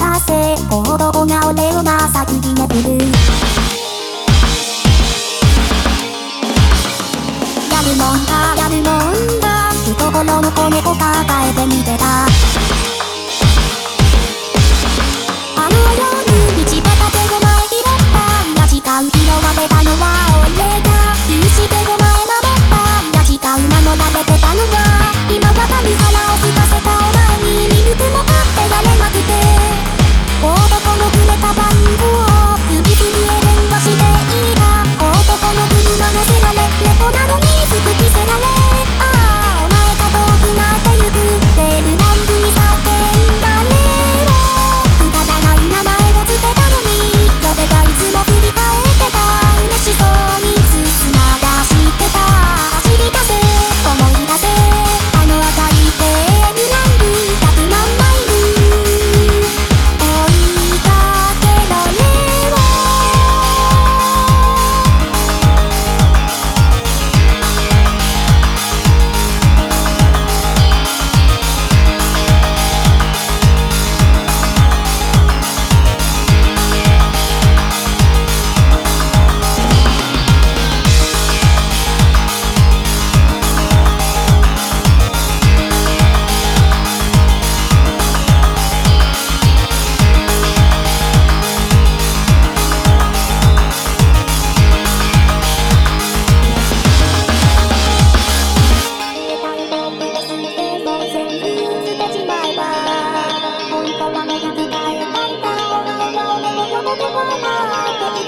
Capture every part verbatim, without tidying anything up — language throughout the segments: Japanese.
出せ行動が俺をまさにめてる。やるもんだやるもんだ懐の骨を抱えてみてた。あの夜道端でお前拾った違う拾われたのは俺だ。必死でお前守った違う守られてたのは今は神腹をすかせたお前に見抜くもあってやれなくて男のくれた番号を指振りへ電話していいか。男の車乗せられ猫なのに服着せられああお前が遠くなってゆくレールランプに叫んだねをくだらない名前をつけたのに呼べばいつも振り返ってた。嬉しそうに進まだしてた。走り出せ思い出せあの赤いテールランプひゃくまんマイル追いかけろレオ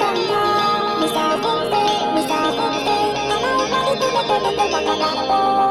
Mister Fonte, Mister Fonte, あなたのことでわからん